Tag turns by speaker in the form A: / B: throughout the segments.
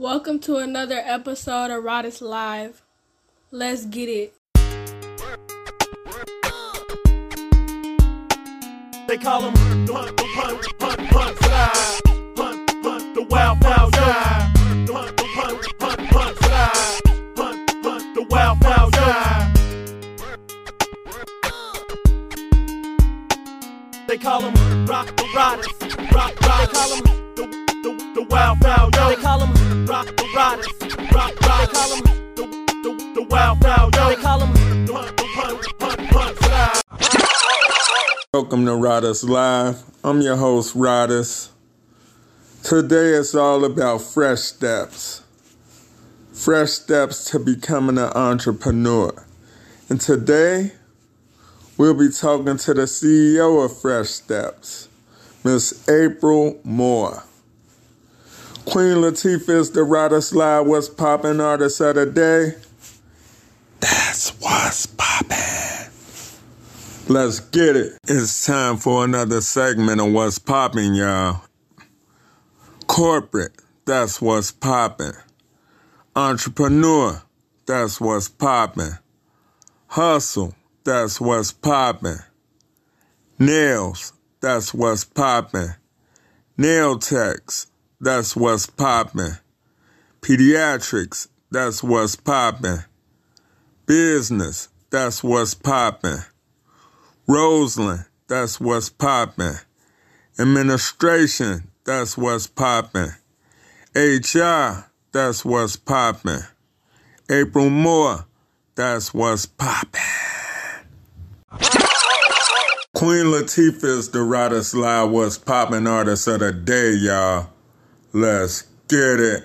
A: Welcome to another episode of Rodis Live. Let's get it.
B: They call him Hunt Fly. Hunt the wild guy. Hunt Fly. Hunt the wild guy. They call him Rodis. They call him the wild guy. They call him Rodis. They call him the wild guy. They call him Hunt Fly.
C: Welcome to Rodis Live. I'm your host, Rodis. Today it's all about fresh steps. Fresh steps to becoming an entrepreneur. And today, we'll be talking to the CEO of Fresh Steps, Miss April Moore. Queen Latifah is the Rodis Live What's Poppin' artist of the day. That's what's poppin'. Let's get it. It's time for another segment of What's Poppin', y'all. Corporate, that's what's poppin'. Entrepreneur, that's what's poppin'. Hustle, that's what's poppin'. Nails, that's what's poppin'. Nail techs, that's what's poppin'. Pediatrics, that's what's poppin'. Business, that's what's poppin'. Roseland, that's what's poppin'. Administration, that's what's poppin'. HR, that's what's poppin'. April Moore, that's what's poppin'. Queen Latifah is the Rodis Live What's Poppin' artist of the day, y'all. Let's get it.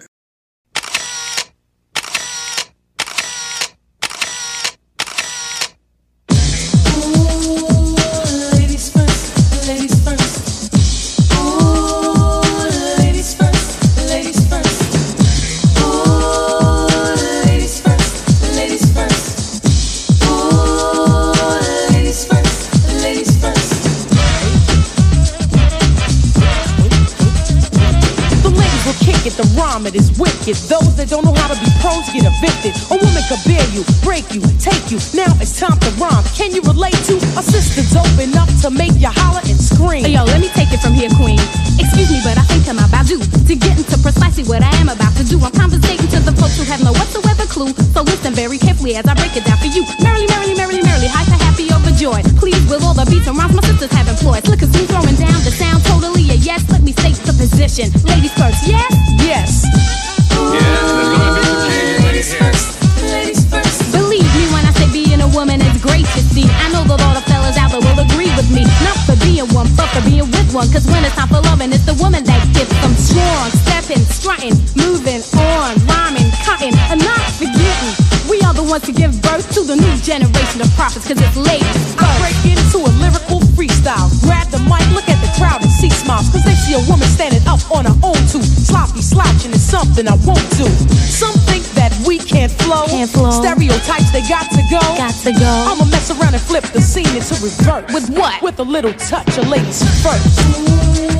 D: The rhyme, it is wicked. Those that don't know how to be pros get evicted. A woman could bear you, break you, take you. Now it's time to rhyme. Can you relate to a sister dope enough to make you holler and scream?
E: Hey, yo, let me take it from here, queen. Excuse me, but I think I'm about due to get into precisely what I am about to do. I'm conversating to the folks who have no whatsoever clue. So listen very carefully as I break it down for you. Merrily, hyper, happy, overjoyed. Please, with all the beats and rhymes my sisters have employed. Look at me throwing down the sound totally a yes. Let me state the position. Ladies first, yes?
D: Yes.
F: Yeah, there's gonna be some changes right here.
E: Ladies first. Believe me when I say being a woman is great to see. I know that all the fellas out there will agree with me. Not for being one, but for being with one. Cause when it's time for loving, it's the woman that gets them strong. Stepping, strutting, moving on, rhyming, cutting, and not forgetting. We are the ones to give birth to the new generation of prophets. Cause it's ladies first.
D: I break into a lyrical freestyle. Grab the mic, look at the crowd and see smiles. Cause they see a woman standing up on her own too. Sloppy slouching is something I won't do. Some think that we can't flow. Stereotypes, they got to go. I'ma mess around and flip the scene into reverse.
E: With what?
D: With a little touch of ladies first.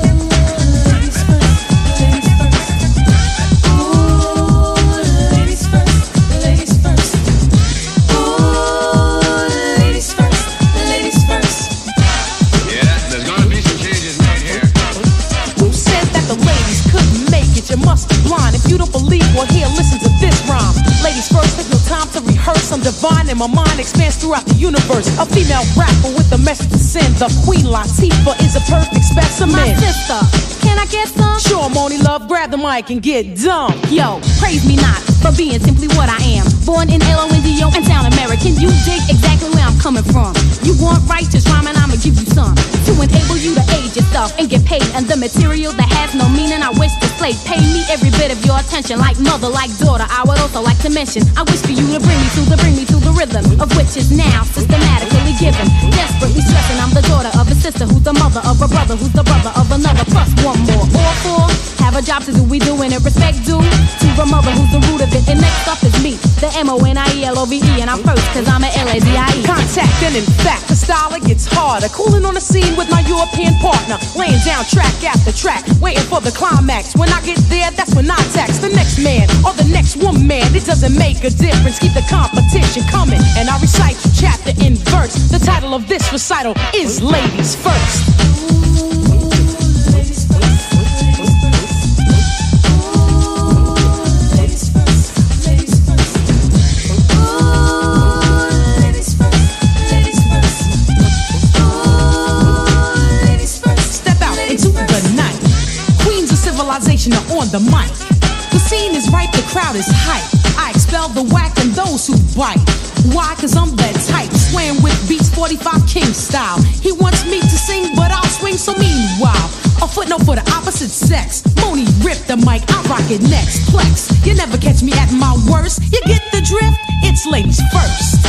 D: You must be blind if you don't believe. Well, here, listen to this rhyme. Ladies first, there's no time to rehearse. I'm divine and my mind expands throughout the universe. A female rapper with a message to send. The Queen Latifah is a perfect specimen.
E: My sister, can I get some?
D: Sure, Moni Love, grab the mic and get dumb.
E: Yo, praise me not for being simply what I am. Born in L-O-N-D-O and sound American. You dig exactly where I'm coming from. You want righteous rhyme and I'ma give you some to enable you to age yourself and get paid. And the material that has no meaning I wish to slay. Pay me every bit of your attention, like mother, like daughter. I would also like to mention, I wish for you to bring me through the rhythm of which is now systematically given. Desperately stressing, I'm the daughter of a sister who's the mother of a brother who's the brother of another. Plus one more. All four have a job to do. We doing it respect due to the mother who's the root of it. And next up is me, the M-O-N-I-E-L-O-V-E, and I'm first cause I'm a L-A-Z-I-E.
D: Contact, and in fact, the style it gets harder. Cooling on the scene with my European partner, laying down track after track, waiting for the climax. When I get there, that's when I tax the next man or the next woman. It doesn't make a difference. Keep the competition coming, and I recite you chapter in verse. The title of this recital is Ladies First. Are on the mic. The scene is ripe, the crowd is hype. I expel the whack and those who bite. Why? Cause I'm that type, swaying with beats 45 King style. He wants me to sing, but I'll swing, so meanwhile, a footnote for the opposite sex. Moni rip the mic, I rock it next. Flex, you never catch me at my worst. You get the drift? It's ladies first.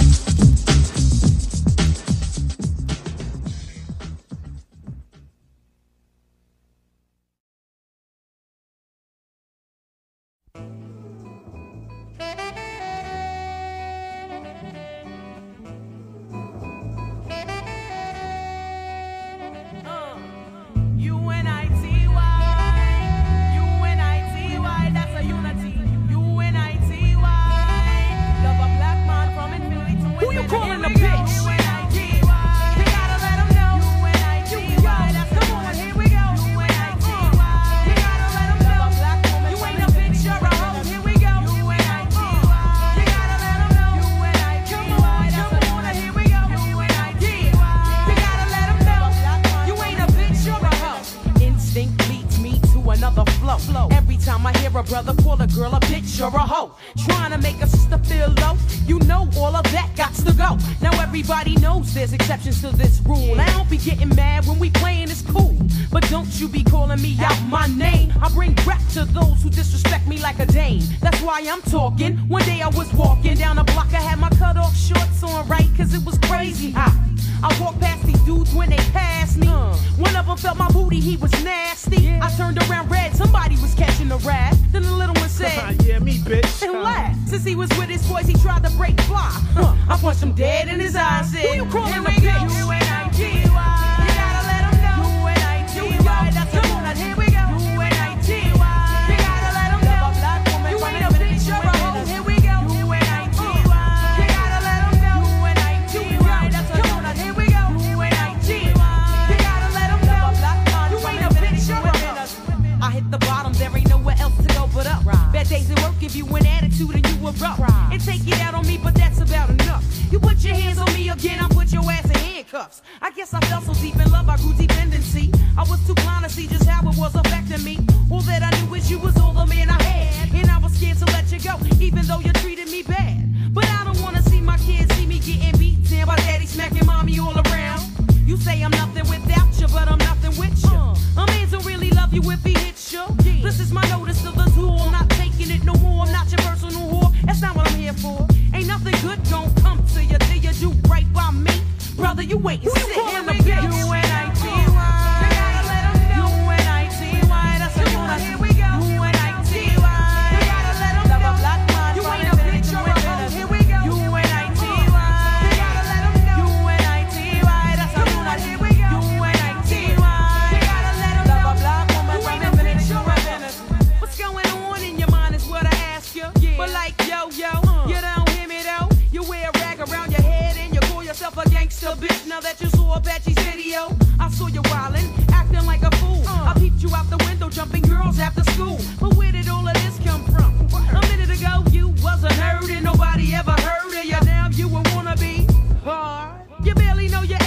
D: There's exceptions to this rule. I don't be getting mad when we playing, it's cool. But don't you be calling me out my name. I bring rap to those who disrespect me like a dame. That's why I'm talking. One day I was walking down the block, I had my cut off shorts on, right? Cause it was crazy hot. I walked past these dudes when they passed me. One of them felt my booty, he was nasty. I turned around red, somebody was catching a rat. Then the little one said,
B: yeah, me, bitch.
D: And laughed. Since he was with his boys, he tried to break fly. I punched him dead in his eyes and said, who you calling a bitch? U-N-I-T-Y. You gotta let him know. U-N-I-T-Y. That's the one. Here we go. U-N-I-T-Y. You gotta let him know. You ain't a bitch, you're a hoe. Here we go. U-N-I-T-Y. You gotta let him know. U-N-I-T-Y. That's the one. Here we go. U-N-I-T-Y. You gotta let him know. You ain't a bitch, you're a hoe. I hit the bottom, there ain't nowhere else to go but up. Bad days at work give you an attitude and you erupt. And take it out on me, but that's about enough. You put your hands on me again, I put your ass in handcuffs. I guess I fell so deep in love, I grew dependency. I was too blind to see just how it was affecting me. All that I knew is you was all the man I had. And I was scared to let you go, even though you treated me bad. But I don't wanna see my kids see me getting beat down by daddy smacking mommy all around. You say I'm nothing without you, but I'm nothing with you. A man don't really love you if he hits you. This is my notice to the tool, I'm not taking it no more. I'm not your personal whore, that's not what I'm here for. Ain't nothing good gon' come to you till you do right by me. Brother, you wait and sit in the bitch. U-N-I-T-Y. You gotta let him know. U-N-I-T-Y. That's the one. Here we go. U-N-I-T-Y. You gotta let him know. You ain't a bitch, you're a hoe. Here we go. U-N-I-T-Y. You gotta let him know. U-N-I-T-Y. That's the one. Here we go. U-N-I-T-Y. You gotta let him know. You ain't a bitch, you're a hoe. What's going on in your mind is what I ask you. But like yo, you don't hear me though. You wear a rag around your head and you call yourself a gangster bitch. Now that you saw Apache's video, I saw you wildin', acting like a fool. I peeped you out the window, jumping girls after school. But where did all of this come from? A minute ago you wasn't heard and nobody ever heard of you. Now you a wannabe hard. You barely know your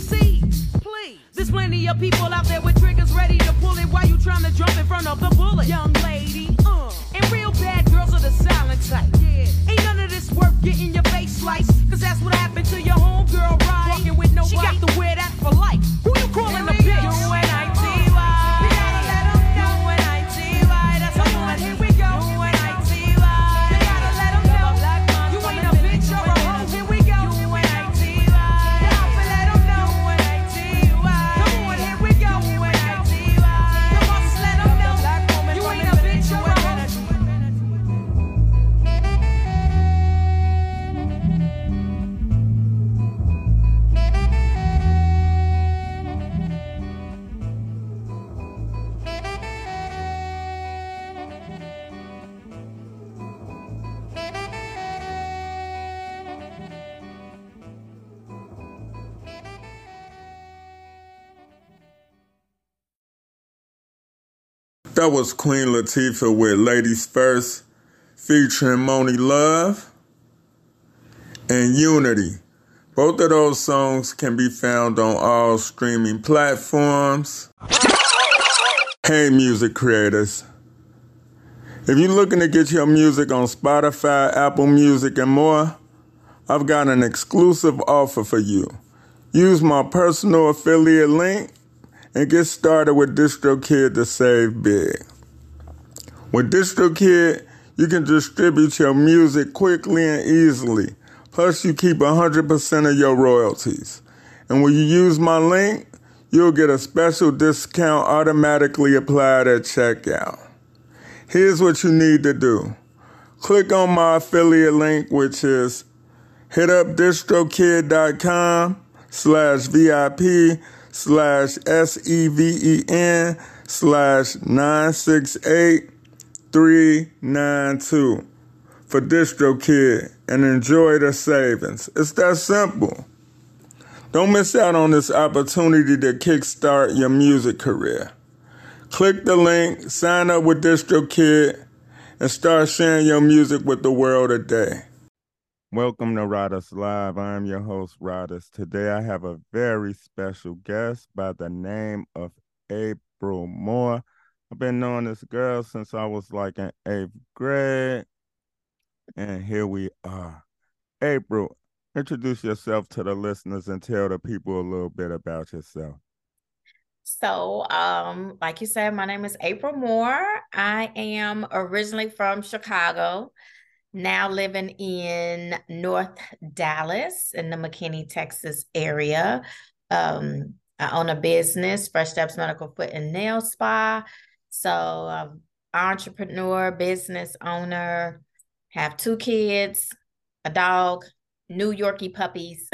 D: ABCs. Please, there's plenty of people out there with triggers ready to pull it while you trying to jump in front of the bullet. Young lady, and real bad girls are the silent type. Ain't none of this worth getting your face sliced, cause that's what happened to your homegirl, right? Walking with nobody. She got to wear that for life. Who you calling a bitch? U-N-I-T-Y. You gotta let them know. U-N-I-T-Y. That's the one. Here we go. U-N-I-T-Y. You gotta let them know. You ain't a bitch, you're a hoe. Here we go. U-N-I-T-Y. You gotta let them know. U-N-I-T-Y. Come on, here we go. U-N-I-T-Y. You must let them know. You ain't a bitch.
C: That was Queen Latifah with Ladies First, featuring Moni Love and Unity. Both of those songs can be found on all streaming platforms. Hey, music creators. If you're looking to get your music on Spotify, Apple Music, and more, I've got an exclusive offer for you. Use my personal affiliate link and get started with DistroKid to save big. With DistroKid, you can distribute your music quickly and easily. Plus, you keep 100% of your royalties. And when you use my link, you'll get a special discount automatically applied at checkout. Here's what you need to do. Click on my affiliate link, which is hitupdistroKid.com/VIP/968-392 for DistroKid and enjoy the savings. It's that simple. Don't miss out on this opportunity to kickstart your music career. Click the link, sign up with DistroKid, and start sharing your music with the world today. Welcome to Rodders Live. I am your host, Rodders. Today I have a very special guest by the name of April Moore. I've been knowing this girl since I was like in 8th grade, and here we are. April, introduce yourself to the listeners and tell the people a little bit about yourself.
G: So, like you said, my name is April Moore. I am originally from Chicago, now living in North Dallas in the McKinney, Texas area. I own a business, Fresh Steps Medical Foot and Nail Spa. So, entrepreneur, business owner, have 2 kids, a dog, New Yorkie puppies.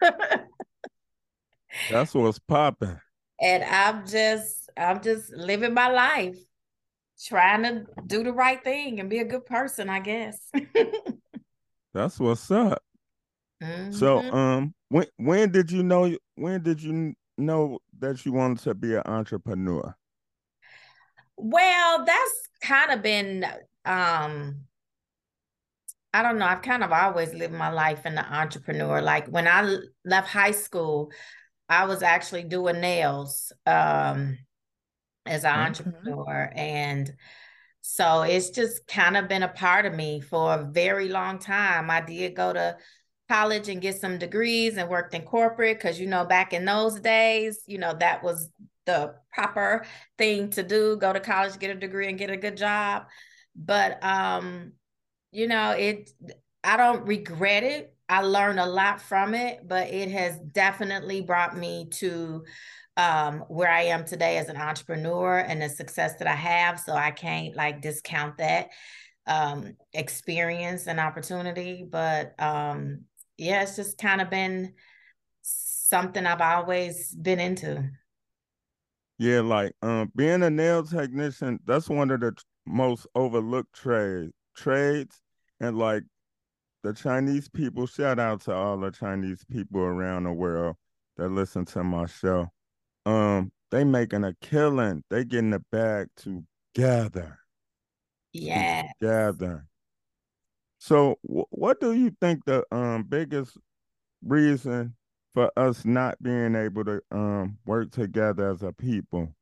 C: That's what's popping.
G: And I'm just living my life, trying to do the right thing and be a good person, I guess.
C: That's what's up.
G: Mm-hmm.
C: So, when did you know that you wanted to be an entrepreneur?
G: Well, that's kind of been I don't know, I've kind of always lived my life in the entrepreneur. Like when I left high school, I was actually doing nails as an entrepreneur. And so it's just kind of been a part of me for a very long time. I did go to college and get some degrees and worked in corporate because, back in those days, that was the proper thing to do. Go to college, get a degree, and get a good job. But, I don't regret it. I learned a lot from it, but it has definitely brought me to where I am today as an entrepreneur and the success that I have. So I can't discount that experience and opportunity. But yeah, it's just kind of been something I've always been into.
C: Yeah, being a nail technician, that's one of the most overlooked trades. And the Chinese people, shout out to all the Chinese people around the world that listen to my show. They making a killing. They getting the bag together.
G: Yeah.
C: Together. So what do you think the biggest reason for us not being able to work together as a people?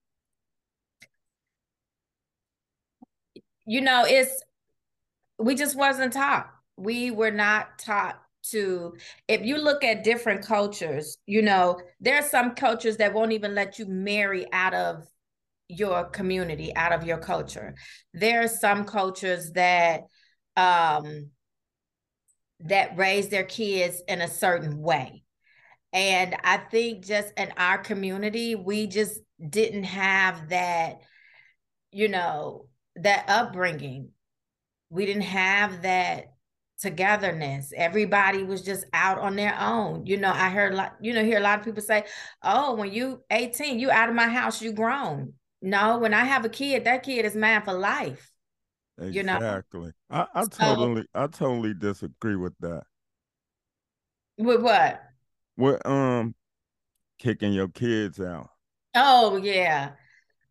G: We just wasn't taught. We were not taught to, if you look at different cultures, there are some cultures that won't even let you marry out of your community, out of your culture. There are some cultures that raise their kids in a certain way. And I think just in our community, we just didn't have that, that upbringing. We didn't have that togetherness. Everybody was just out on their own. I heard hear a lot of people say, "Oh, when you 18, you out of my house, you grown." No, when I have a kid, that kid is mine for life.
C: Exactly. I totally disagree with that.
G: With what?
C: With kicking your kids out.
G: Oh yeah.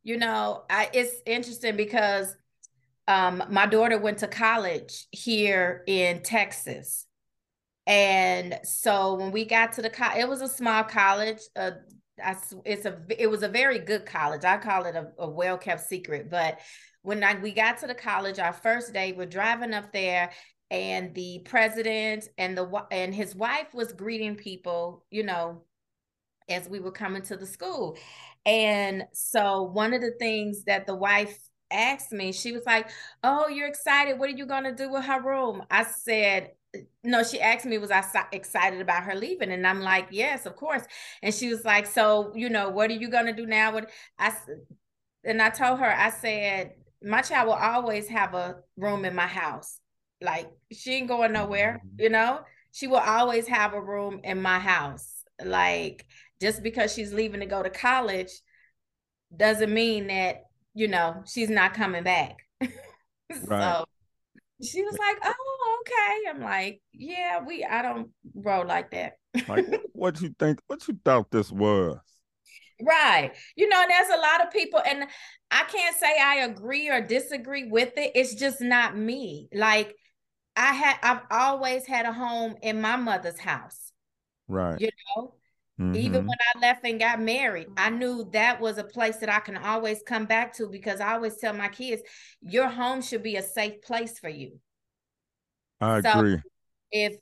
G: It's interesting because my daughter went to college here in Texas. And so when we got to it was a small college. It was a very good college. I call it a well-kept secret. But when we got to the college, our first day, we're driving up there, and the president and his wife was greeting people, as we were coming to the school. And so one of the things that the wife asked me, she was like, "Oh, you're excited. What are you going to do with her room?" I said, no, she asked me, was I excited about her leaving? And I'm like, yes, of course. And she was like, so, what are you going to do now? And I told her, I said, my child will always have a room in my house. Like, she ain't going nowhere, she will always have a room in my house. Like, just because she's leaving to go to college doesn't mean that, she's not coming back.
C: Right.
G: So she was like, "Oh, okay." I'm like, "Yeah, I don't roll like that."
C: Like, what you think? What you thought this was?
G: Right. There's a lot of people, and I can't say I agree or disagree with it. It's just not me. Like, I've always had a home in my mother's house.
C: Right.
G: Even when I left and got married, I knew that was a place that I can always come back to, because I always tell my kids, your home should be a safe place for you.
C: I agree.
G: If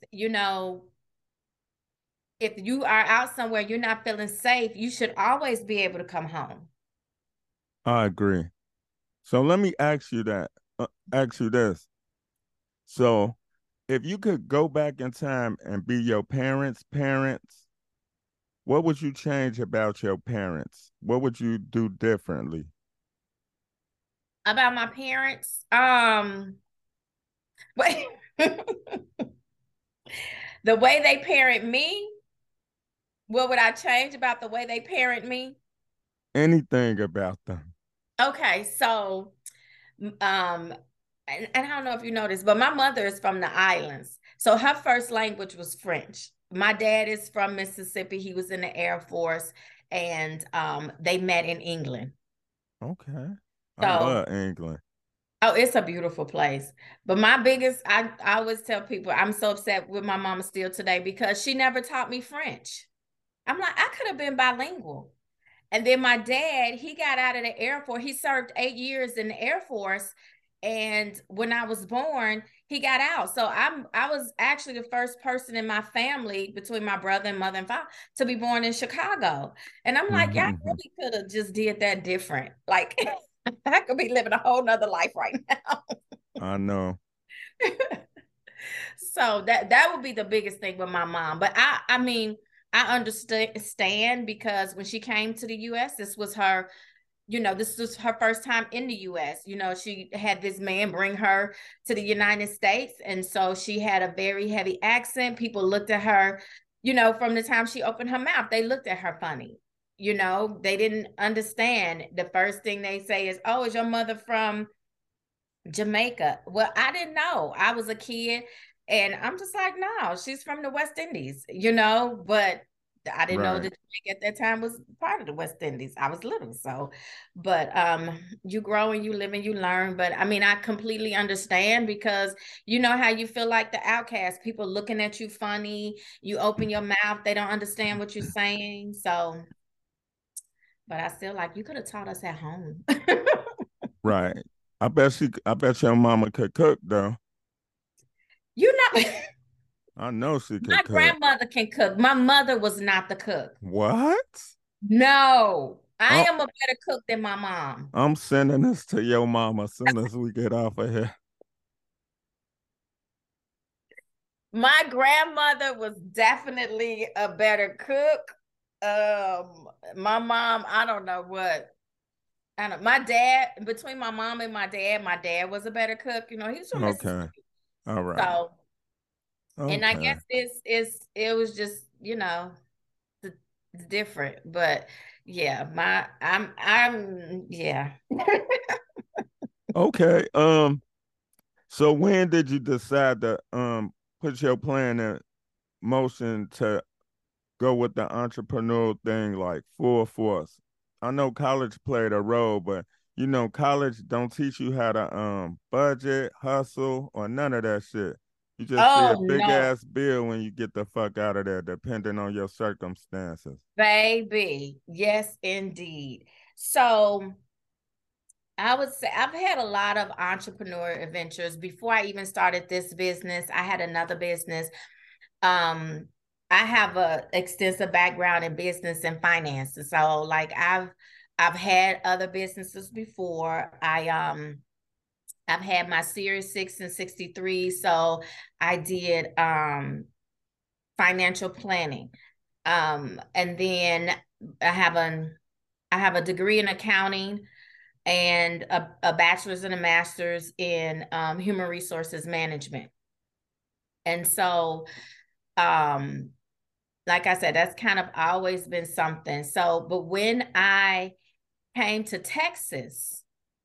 G: you are out somewhere, you're not feeling safe, you should always be able to come home.
C: I agree. So let me ask you this. So if you could go back in time and be your parents' parents, what would you change about your parents? What would you do differently?
G: About my parents, but the way they parent me, what would I change about the way they parent me?
C: Anything about them.
G: Okay, so and I don't know if you noticed, but my mother is from the islands. So her first language was French. My dad is from Mississippi. He was in the Air Force, and they met in England.
C: Okay.
G: So,
C: I love England.
G: Oh, it's a beautiful place. But I always tell people, I'm so upset with my mama still today because she never taught me French. I'm like, I could have been bilingual. And then my dad, he got out of the Air Force. He served 8 years in the Air Force. And when I was born, he got out. So I was actually the first person in my family, between my brother and mother and father, to be born in Chicago. And I'm like, y'all really could have just did that different. Like, I could be living a whole nother life right now.
C: I know.
G: So that would be the biggest thing with my mom. But I mean, I understand, because when she came to the US, this was her first time in the US. She had this man bring her to the United States. And so she had a very heavy accent. People looked at her, from the time she opened her mouth, they looked at her funny. They didn't understand. The first thing they say is, "Oh, is your mother from Jamaica?" Well, I didn't know. I was a kid, and I'm just like, no, she's from the West Indies, but I didn't know that Jamaica at that time was part of the West Indies. I was little. So, but you grow and you live and you learn. But I mean, I completely understand, because you know how you feel like the outcast, people looking at you funny, you open your mouth, they don't understand what you're saying. So, but I still like, you could have taught us at home.
C: Right. I bet your mama could cook though.
G: You know,
C: I know she could
G: my
C: cook.
G: grandmother can cook. My mother was not the cook.
C: What?
G: No, I am a better cook than my mom.
C: I'm sending this to your mama as soon as we get off of here.
G: My grandmother was definitely a better cook. My mom, I don't know what. I don't. My dad, between my mom and my dad was a better cook. He was from Mississippi.
C: Okay. All right.
G: So, and I
C: Okay.
G: guess it was just, different. But yeah, I'm yeah.
C: Okay. So when did you decide to put your plan in motion to go with the entrepreneurial thing, like full force? I know college played a role, but you know, college don't teach you how to budget, hustle, or none of that shit. You just see a
G: Oh
C: big
G: no,
C: ass bill when you get the fuck out of there, depending on your circumstances.
G: baby. Yes, indeed. So I would say I've had a lot of entrepreneur adventures. Before I even started this business, I had another business. Um, I have a extensive background in business and finance. So like I've had other businesses before. I've had my Series 6 and 63. So I did financial planning. And then I have an I have a degree in accounting and a bachelor's and a master's in human resources management. And so, um, like I said, that's kind of always been something. So, but when I came to Texas,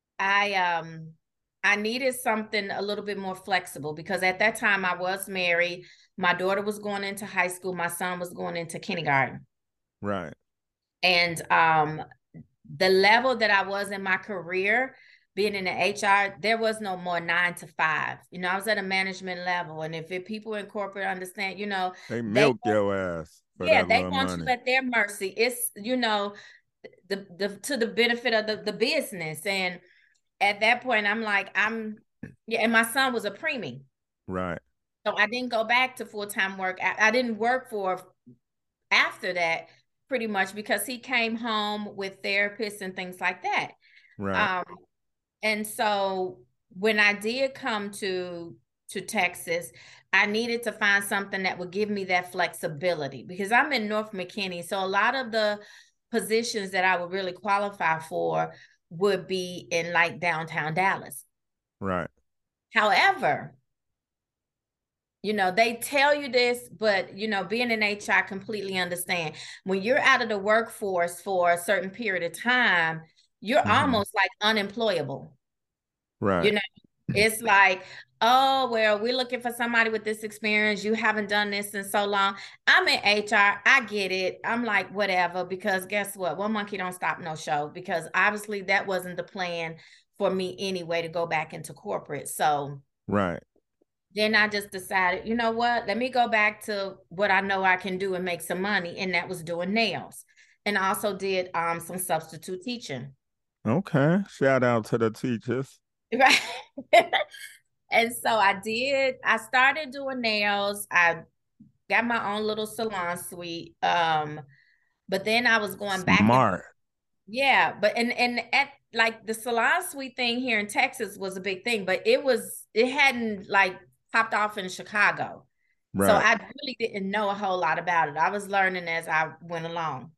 G: I needed something a little bit more flexible because at that time I was married. My daughter was going into high school. My son was going into kindergarten.
C: Right.
G: And the level that I was in my career, being in the HR, there was no more 9 to 5. You know, I was at a management level. And if people in corporate understand, you know,
C: They
G: they
C: milk your ass for
G: yeah,
C: that
G: they
C: little
G: want you
C: money.
G: at their mercy. It's, you know, the to the benefit of the business. And at that point, I'm like, yeah, and my son was a preemie.
C: Right.
G: So I didn't go back to full-time work. I didn't work for after that pretty much because he came home with therapists and things like that.
C: Right.
G: Um, and so when I did come to Texas, I needed to find something that would give me that flexibility because I'm in North McKinney. So a lot of the positions that I would really qualify for would be in like downtown Dallas.
C: Right.
G: However, you know, they tell you this, but you know, being in HR, I completely understand. When you're out of the workforce for a certain period of time, you're
C: Mm-hmm.
G: almost like unemployable. You
C: Right.
G: know, it's like, oh, well, we're looking for somebody with this experience. You haven't done this in so long. I'm in HR. I get it. I'm like, whatever, because guess what? One monkey don't stop no show, because obviously that wasn't the plan for me anyway to go back into corporate. So
C: Right.
G: then I just decided, you know what? Let me go back to what I know I can do and make some money. And that was doing nails. And I also did some substitute teaching.
C: Okay. Shout out to the teachers.
G: Right. And so I started doing nails. I got my own little salon suite. But then I was going back and
C: Smart.
G: yeah, but and at like the salon suite thing here in Texas was a big thing, but it hadn't like popped off in Chicago. So
C: Right.
G: I really didn't know a whole lot about it. I was learning as I went along.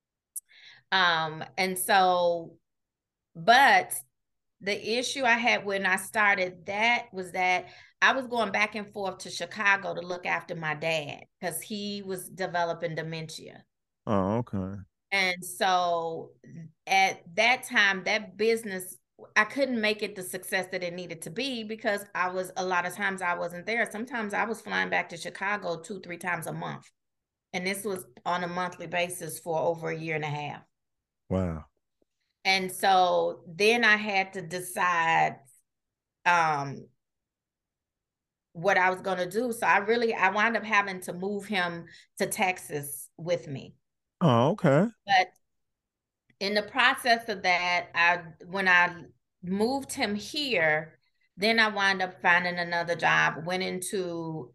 G: And so, but the issue I had when I started that was that I was going back and forth to Chicago to look after my dad because he was developing dementia.
C: Oh, okay.
G: And so at that time, that business, I couldn't make it the success that it needed to be because a lot of times I wasn't there. Sometimes I was flying back to Chicago 2, 3 times a month. And this was on a monthly basis for over a year and a half.
C: Wow.
G: And so then I had to decide um, what I was going to do. So I wound up having to move him to Texas with me.
C: Oh, okay.
G: But in the process of that, when I moved him here, then I wound up finding another job, went into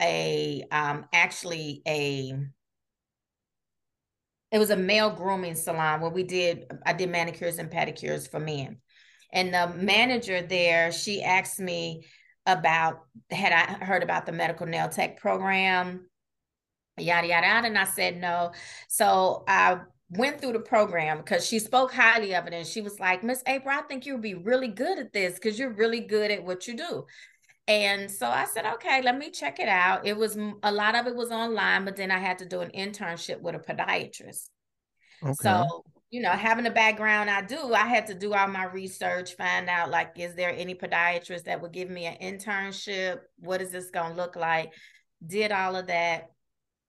G: it was a male grooming salon where I did manicures and pedicures for men. And the manager there, she asked me had I heard about the medical nail tech program, yada, yada, yada. And I said no. So I went through the program because she spoke highly of it. And she was like, Miss April, I think you'll be really good at this because you're really good at what you do. And so I said, okay, let me check it out. A lot of it was online, but then I had to do an internship with a podiatrist.
C: Okay.
G: So, you know, having a background I had to do all my research, find out like, is there any podiatrist that would give me an internship? What is this going to look like? Did all of that.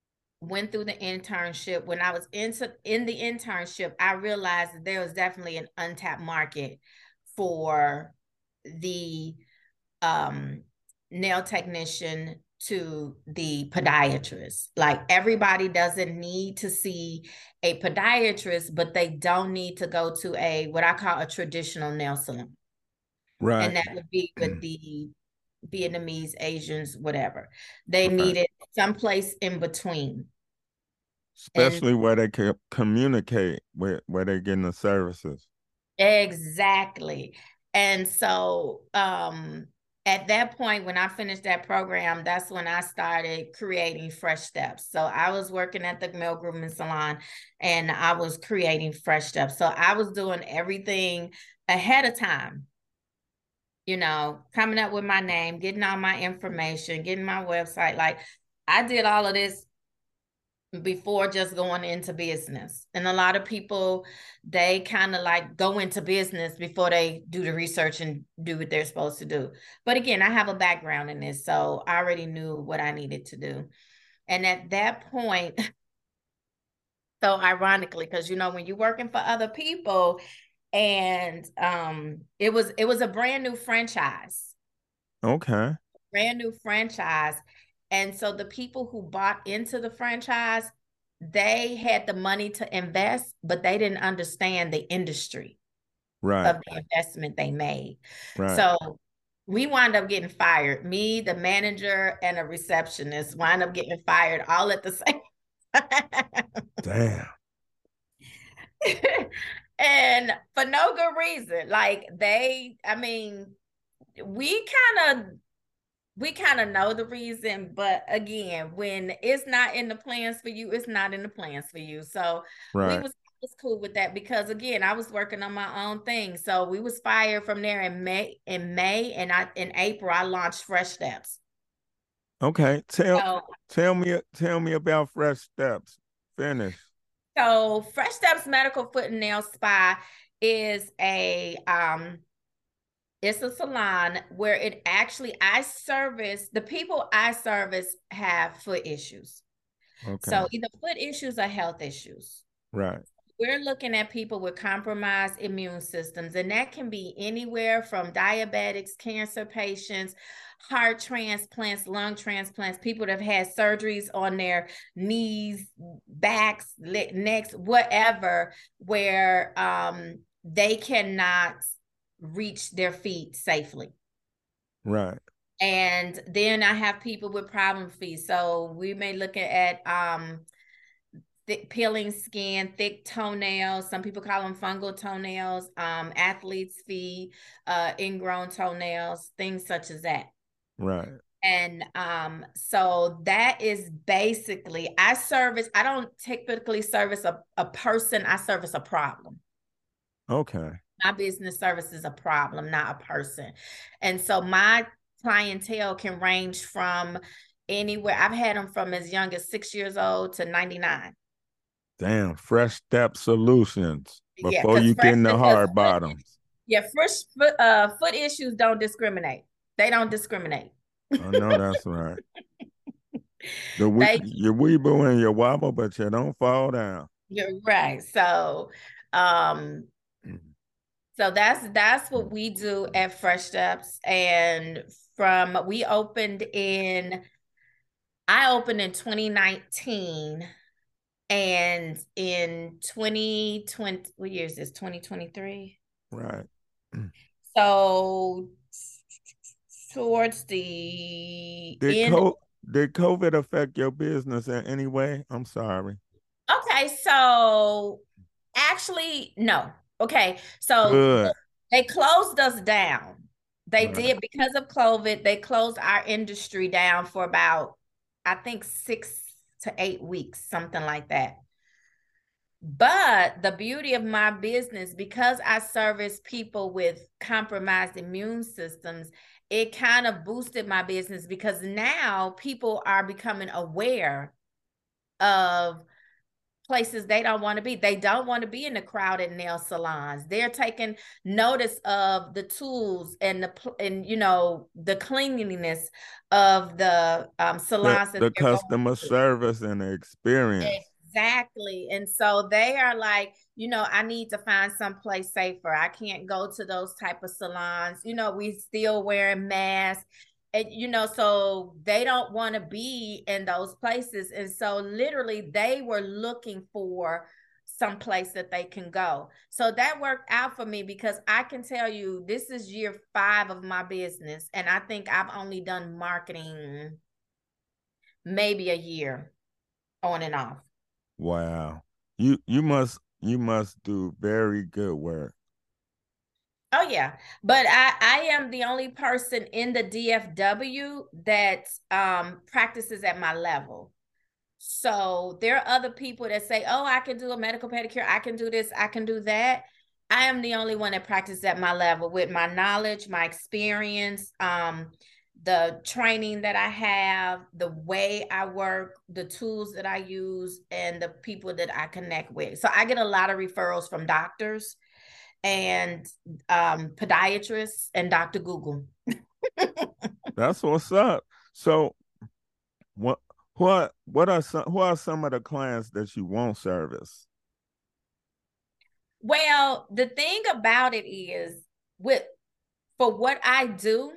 G: went through the internship. When I was in the internship, I realized that there was definitely an untapped market for the nail technician to the podiatrist. Like, everybody doesn't need to see a podiatrist, but they don't need to go to a what I call a traditional nail salon.
C: Right.
G: And that would be with the Vietnamese, Asians, whatever. They
C: Right.
G: needed someplace in between.
C: Especially where they can communicate with where they're getting the services.
G: Exactly. And so at that point, when I finished that program, that's when I started creating Fresh Steps. So I was working at the male grooming salon and I was creating Fresh Steps. So I was doing everything ahead of time, you know, coming up with my name, getting all my information, getting my website. Like, I did all of this before just going into business. And a lot of people, they kind of like go into business before they do the research and do what they're supposed to do. But again, I have a background in this, so I already knew what I needed to do. And at that point, so ironically, because you know, when you're working for other people, and it was a brand new franchise.
C: Okay.
G: Brand new franchise. And so the people who bought into the franchise, they had the money to invest, but they didn't understand the industry of the investment they made.
C: Right.
G: So we wound up getting fired. Me, the manager, and a receptionist wound up getting fired all at the same time.
C: Damn.
G: And for no good reason. Like, I mean, we kind of know the reason, but again, when it's not in the plans for you, it's not in the plans for you. So
C: Right.
G: we was cool with that, because again, I was working on my own thing. So we was fired from there in May, and in April I launched Fresh Steps.
C: Okay. Tell me about Fresh Steps. Finish.
G: So Fresh Steps Medical Foot and Nail Spa is it's a salon where the people I service have foot issues.
C: Okay.
G: So either foot issues or health issues.
C: Right.
G: We're looking at people with compromised immune systems, and that can be anywhere from diabetics, cancer patients, heart transplants, lung transplants, people that have had surgeries on their knees, backs, necks, whatever, where they cannot reach their feet safely.
C: Right.
G: And then I have people with problem feet. So we may look at thick peeling skin, thick toenails. Some people call them fungal toenails, athlete's feet, ingrown toenails, things such as that.
C: Right.
G: And so that is basically, I don't typically service a person, I service a problem.
C: Okay.
G: My business service is a problem, not a person. And so my clientele can range from anywhere. I've had them from as young as 6 years old to 99.
C: Damn. Fresh Step Solutions.
G: Yeah,
C: Before you get in the hard bottoms.
G: Yeah, foot issues don't discriminate. They don't discriminate.
C: I know that's right. You weeble and you wobble, but you don't fall down.
G: You're right. So so that's what we do at Fresh Steps. And I opened in 2019, and in 2020, what year is this? 2023?
C: Right.
G: So towards the end.
C: Did COVID affect your business in any way? I'm sorry.
G: Okay, so actually, no. Okay, so
C: Good.
G: they closed us down. They did, because of COVID, they closed our industry down for about, I think, 6 to 8 weeks, something like that. But the beauty of my business, because I service people with compromised immune systems, it kind of boosted my business, because now people are becoming aware of places they don't want to be. They don't want to be in the crowded nail salons. They're taking notice of the tools and the cleanliness of the salons that
C: The
G: they're going
C: customer
G: to.
C: service and the experience.
G: Exactly. And so they are like, I need to find someplace safer. I can't go to those type of salons. We still wearing masks. And, so they don't want to be in those places. And so literally they were looking for some place that they can go. So that worked out for me because I can tell you this is year 5 of my business. And I think I've only done marketing maybe a year on and off.
C: Wow. You must do very good work.
G: Oh yeah, but I am the only person in the DFW that practices at my level. So there are other people that say, "Oh, I can do a medical pedicure. I can do this. I can do that." I am the only one that practices at my level with my knowledge, my experience, the training that I have, the way I work, the tools that I use, and the people that I connect with. So I get a lot of referrals from doctors and podiatrists and Dr. Google.
C: That's what's up. So who are some of the clients that you won't service?
G: Well, the thing about it is for what I do,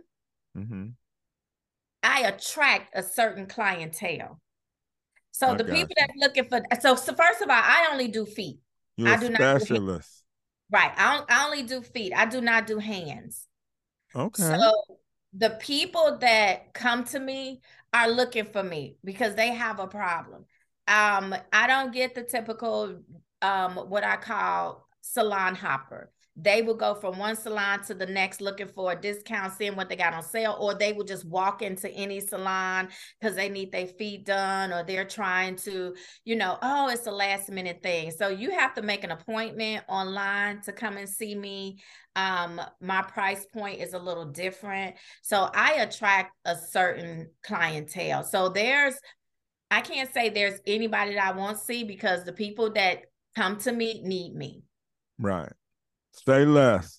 G: I attract a certain clientele. So the people that's looking for, so first of all, I only do feet.
C: You're a specialist.
G: Right. I only do feet. I do not do hands.
C: Okay.
G: So the people that come to me are looking for me because they have a problem. I don't get the typical what I call salon hopper. They will go from one salon to the next looking for a discount, seeing what they got on sale, or they will just walk into any salon because they need their feet done, or they're trying to, oh, it's a last minute thing. So you have to make an appointment online to come and see me. My price point is a little different. So I attract a certain clientele. So I can't say there's anybody that I won't see because the people that come to me need me.
C: Right. Say less.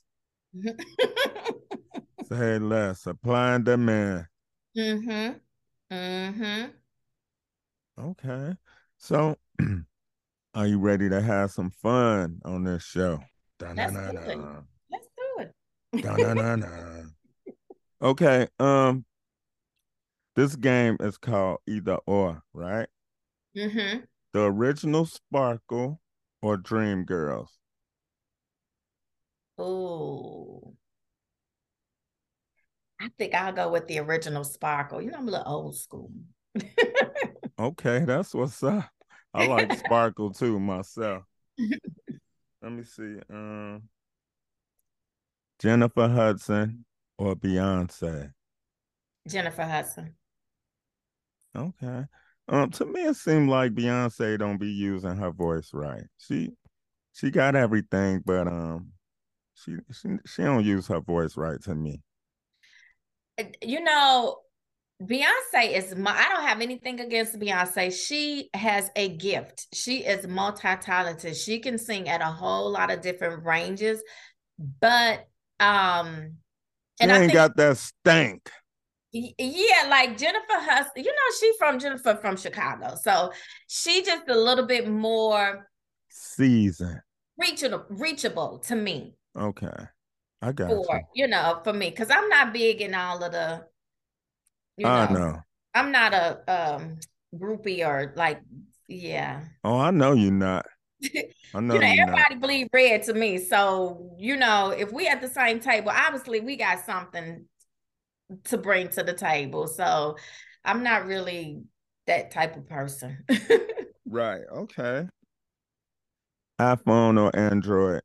C: Say less. Supply and demand. Okay. So are you ready to have some fun on this show?
G: Let's do
C: it. Okay. This game is called Either Or, right? The original Sparkle or Dream Girls?
G: Oh, I think I'll go with the original Sparkle. I'm a little old school.
C: Okay, that's what's up. I like Sparkle too myself. Let me see. Jennifer Hudson or Beyonce?
G: Jennifer Hudson.
C: Okay. To me, it seemed like Beyonce don't be using her voice right. She got everything, but she don't use her voice right to me.
G: Beyonce I don't have anything against Beyonce. She has a gift. She is multi-talented. She can sing at a whole lot of different ranges, but
C: she ain't got that stank.
G: Yeah, like Jennifer Hudson, she's Jennifer from Chicago. So she just a little bit more
C: seasoned,
G: reachable to me.
C: Okay. I got you.
G: For me, because I'm not big in all of the,
C: I know.
G: I'm not a groupie or like, yeah.
C: Oh, I know you're not. I know
G: everybody bleed red to me. So, if we at the same table, obviously we got something to bring to the table. So I'm not really that type of person.
C: Right. Okay. iPhone or Android?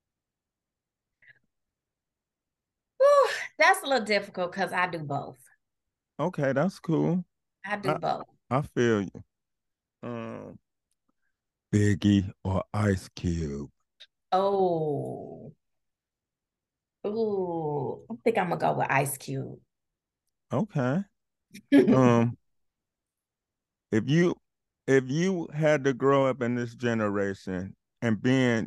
G: Whew, that's a little difficult because I do both.
C: Okay, that's cool.
G: I do both.
C: I feel you. Biggie or Ice Cube?
G: Oh. I think I'm gonna go with Ice Cube.
C: Okay. If if you had to grow up in this generation and being,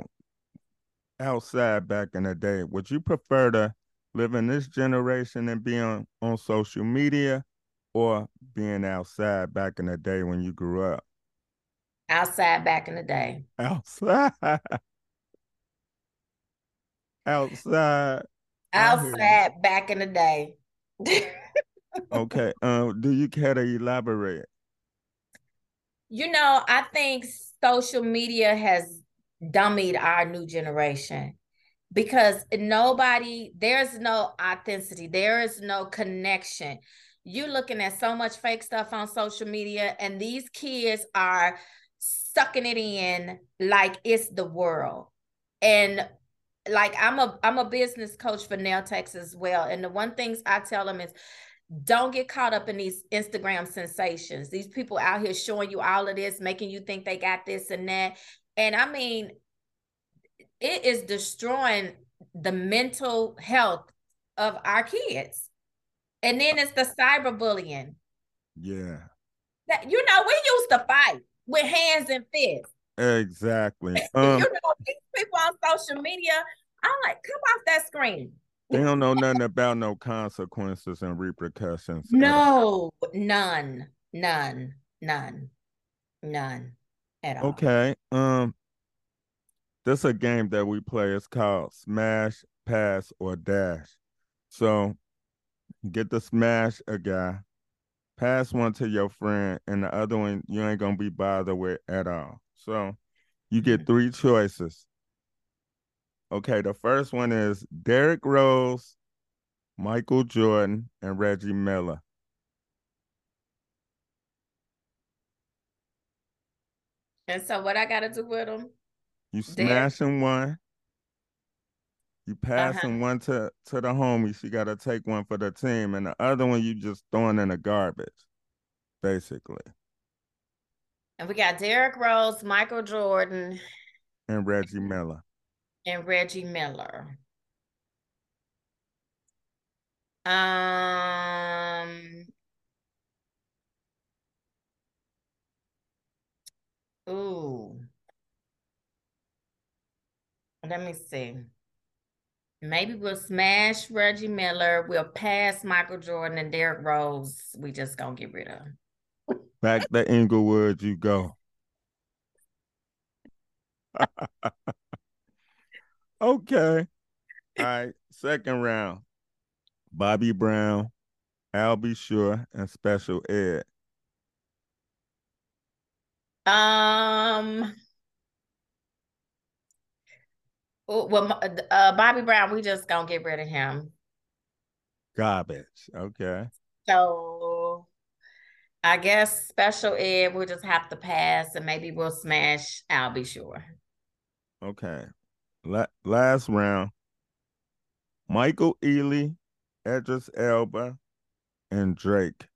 C: outside back in the day, would you prefer to live in this generation and be on social media or being outside back in the day when you grew up?
G: Outside back in the day.
C: Outside. Outside. I hear you.
G: Outside back in the day.
C: Okay. Do you care to elaborate?
G: I think social media has dummied our new generation because there's no authenticity, there is no connection. You're looking at so much fake stuff on social media, and these kids are sucking it in like it's the world. And like I'm a business coach for nail techs as well. And the one things I tell them is don't get caught up in these Instagram sensations. These people out here showing you all of this, making you think they got this and that. And I mean, it is destroying the mental health of our kids. And then it's the cyberbullying.
C: Yeah.
G: We used to fight with hands and fists.
C: Exactly.
G: These people on social media, I'm like, come off that screen.
C: They don't know nothing about no consequences and repercussions.
G: No, none at all.
C: Okay. This is a game that we play. It's called Smash, Pass, or Dash. So you get to smash a guy, pass one to your friend, and the other one you ain't gonna be bothered with at all. So you get three choices. Okay, the first one is Derrick Rose, Michael Jordan, and Reggie Miller.
G: And so what I gotta do with them?
C: You smashing one. You passing one to the homies. You gotta take one for the team, and the other one you just throwing in the garbage, basically.
G: And we got Derrick Rose, Michael Jordan,
C: and Reggie Miller.
G: And Reggie Miller. Ooh. Let me see. Maybe we'll smash Reggie Miller. We'll pass Michael Jordan and Derrick Rose. We just gonna get rid of him.
C: Back to Inglewood you go. Okay. All right. Second round. Bobby Brown, Al B. Sure, and Special Ed.
G: Bobby Brown, we just gonna get rid of him.
C: Garbage. Okay.
G: So I guess Special Ed, we'll just have to pass, and maybe we'll smash Al B. Sure.
C: Okay. Last round. Michael Ealy, Idris Elba, and Drake.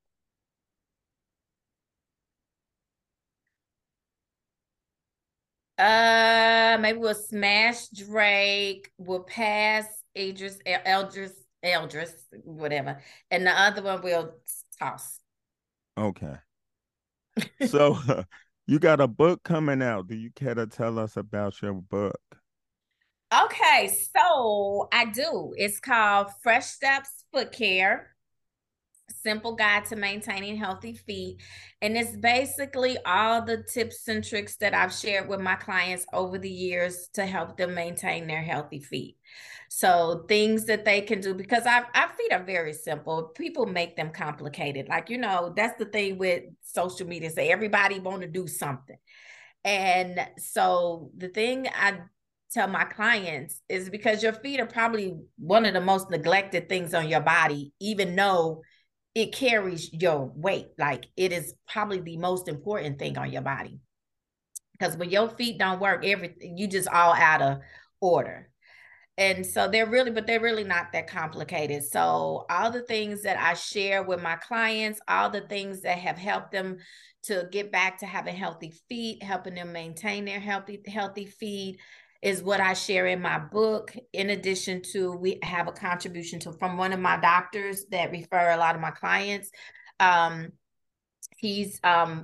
G: Maybe we'll smash Drake. We'll pass Eldris, whatever, and the other one we'll toss.
C: Okay. So you got a book coming out. Do you care to tell us about your book?
G: Okay, so I do. It's called Fresh Steps Foot Care. Simple Guide to Maintaining Healthy Feet. And it's basically all the tips and tricks that I've shared with my clients over the years to help them maintain their healthy feet. So things that they can do, because our feet are very simple. People make them complicated. Like, that's the thing with social media. Say everybody want to do something. And so the thing I tell my clients is, because your feet are probably one of the most neglected things on your body, even though it carries your weight. Like, it is probably the most important thing on your body. Because when your feet don't work, everything, you just all out of order. And so they're really not that complicated. So all the things that I share with my clients, all the things that have helped them to get back to having healthy feet, helping them maintain their healthy feet, is what I share in my book. In addition to, we have a contribution from one of my doctors that refer a lot of my clients. He's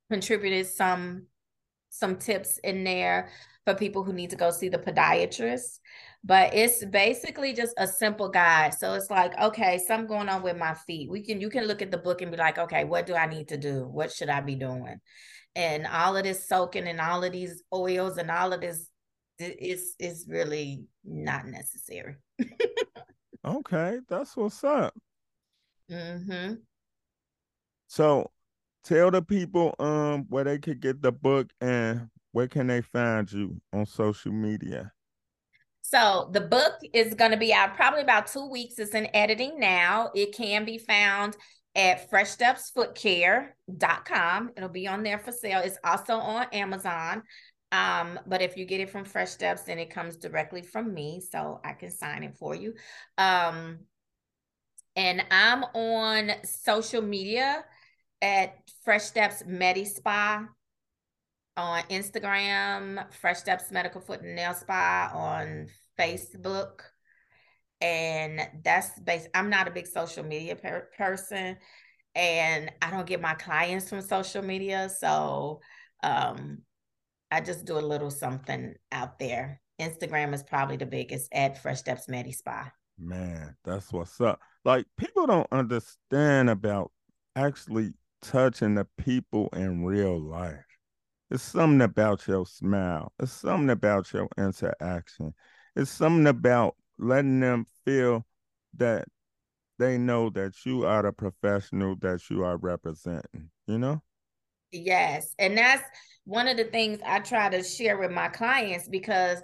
G: contributed some tips in there for people who need to go see the podiatrist. But it's basically just a simple guide. So it's like, okay, something going on with my feet. You can look at the book and be like, okay, what do I need to do? What should I be doing? And all of this soaking and all of these oils and all of this is really not necessary.
C: Okay, that's what's up.
G: Mm-hmm.
C: So tell the people where they could get the book and where can they find you on social media.
G: So the book is going to be out probably about 2 weeks. It's in editing now. It can be found at freshstepsfootcare.com. It'll be on there for sale. It's also on Amazon. But if you get it from Fresh Steps, then it comes directly from me, so I can sign it for you. And I'm on social media at Fresh Steps Medi Spa on Instagram, Fresh Steps Medical Foot and Nail Spa on Facebook. And that's based. I'm not a big social media person, and I don't get my clients from social media. So I just do a little something out there. Instagram is probably the biggest at Fresh Steps Medi Spa.
C: Man, that's what's up. Like, people don't understand about actually touching the people in real life. It's something about your smile. It's something about your interaction. It's something about letting them feel that they know that you are the professional that you are representing, you know?
G: Yes. And that's one of the things I try to share with my clients because,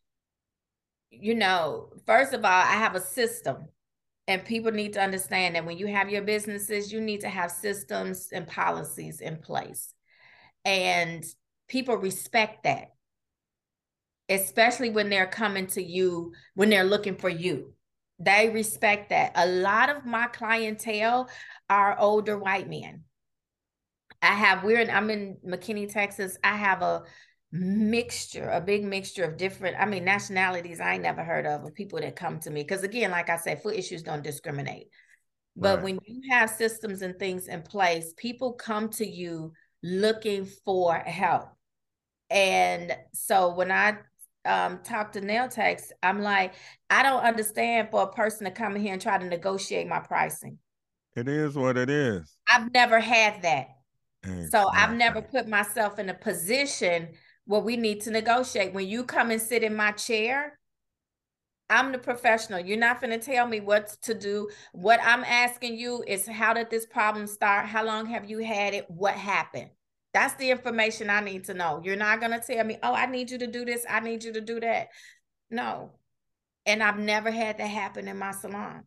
G: first of all, I have a system. And people need to understand that when you have your businesses, you need to have systems and policies in place. And people respect that, especially when they're coming to you, when they're looking for you. They respect that. A lot of my clientele are older white men. I'm in McKinney, Texas. I have a big mixture of different, nationalities I ain't never heard of people that come to me. Because again, like I said, foot issues don't discriminate. But
C: Right.
G: when you have systems and things in place, people come to you looking for help. And so when I talk to nail techs, I'm like, I don't understand for a person to come in here and try to negotiate my pricing.
C: It is what it is.
G: I've never had that. So I've never
C: Exactly.
G: put myself in a position where we need to negotiate. When you come and sit in my chair, I'm the professional. You're not going to tell me what to do. What I'm asking you is, how did this problem start? How long have you had it? What happened? That's the information I need to know. You're not going to tell me, oh, I need you to do this. I need you to do that. No. And I've never had that happen in my salon.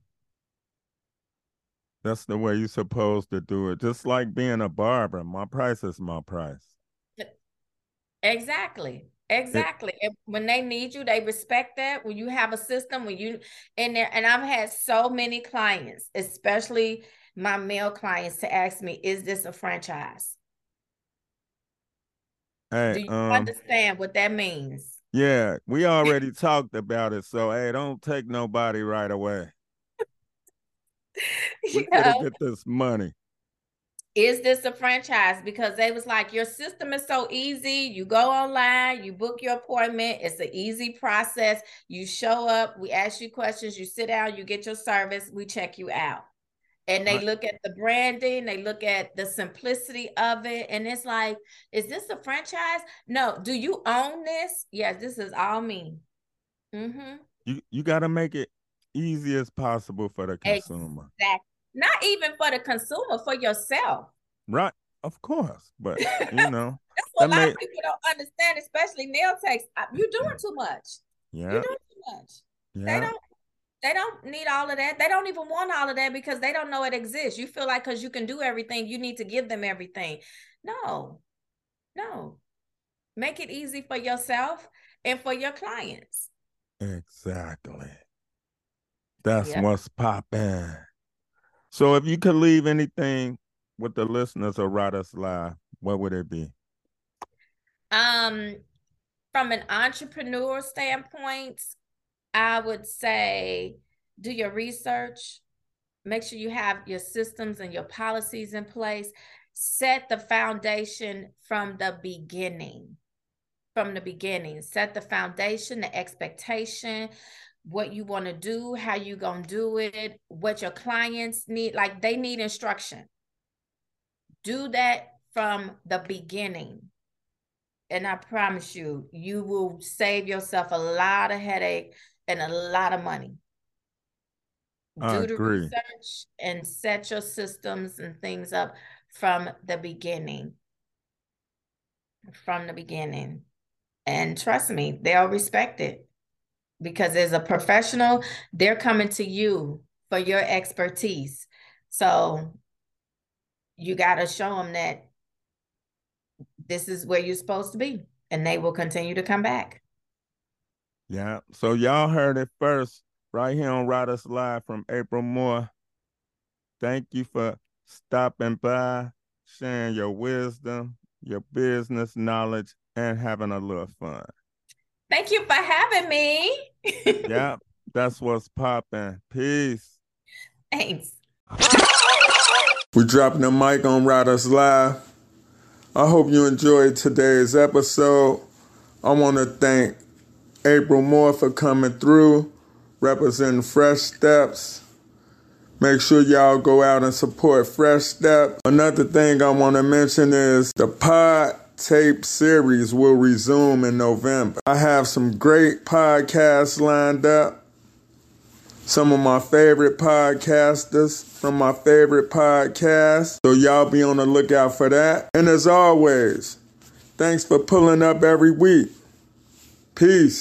C: That's the way you're supposed to do it. Just like being a barber. My price is my price.
G: Exactly. Exactly. And when they need you, they respect that. When you have a system, when you in there, and I've had so many clients, especially my male clients, to ask me, is this a franchise?
C: Hey,
G: Do you understand what that means?
C: yeah, we already talked about it. So hey, don't take nobody right away. We gotta get this money.
G: Is this a franchise? Because they was like, your system is so easy. You go online, you book your appointment. It's an easy process. You show up, we ask you questions, you sit down, you get your service, we check you out. And they look at the branding, they look at the simplicity of it. And it's like, is this a franchise? No. Do you own this? Yes, this is all me. Mm-hmm.
C: You gotta make it easy as possible for the consumer.
G: Exactly. Not even for the consumer, for yourself.
C: Right. Of course. But you know.
G: That's what a lot of people don't understand, especially nail techs. You're doing too much.
C: Yeah.
G: You're doing too much.
C: Yeah.
G: They don't need all of that. They don't even want all of that because they don't know it exists. You feel like because you can do everything, you need to give them everything. No. Make it easy for yourself and for your clients.
C: Exactly. That's what's popping. So if you could leave anything with the listeners of Rodders Live, what would it be?
G: From an entrepreneur standpoint, I would say do your research. Make sure you have your systems and your policies in place. set the foundation from the beginning. From the beginning, set the foundation, the expectation, what you want to do, how you gonna do it, what your clients need. Like, they need instruction. Do that from the beginning. And I promise you, you will save yourself a lot of headache and a lot of money. Do the research and set your systems and things up from the beginning. From the beginning. And trust me, they'll respect it, because as a professional, they're coming to you for your expertise. So you got to show them that this is where you're supposed to be, and they will continue to come back.
C: Yeah. So y'all heard it first right here on Riders Live from April Moore. Thank you for stopping by, sharing your wisdom, your business knowledge, and having a little fun.
G: Thank you for having me.
C: Yeah, that's what's popping. Peace.
G: Thanks.
C: We're dropping the mic on Riders Live. I hope you enjoyed today's episode. I want to thank April Moore for coming through, representing Fresh Steps. Make sure y'all go out and support Fresh Steps. Another thing I want to mention is the pod tape series will resume in November. I have some great podcasts lined up. Some of my favorite podcasters from my favorite podcasts. So y'all be on the lookout for that. And as always, thanks for pulling up every week. Peace.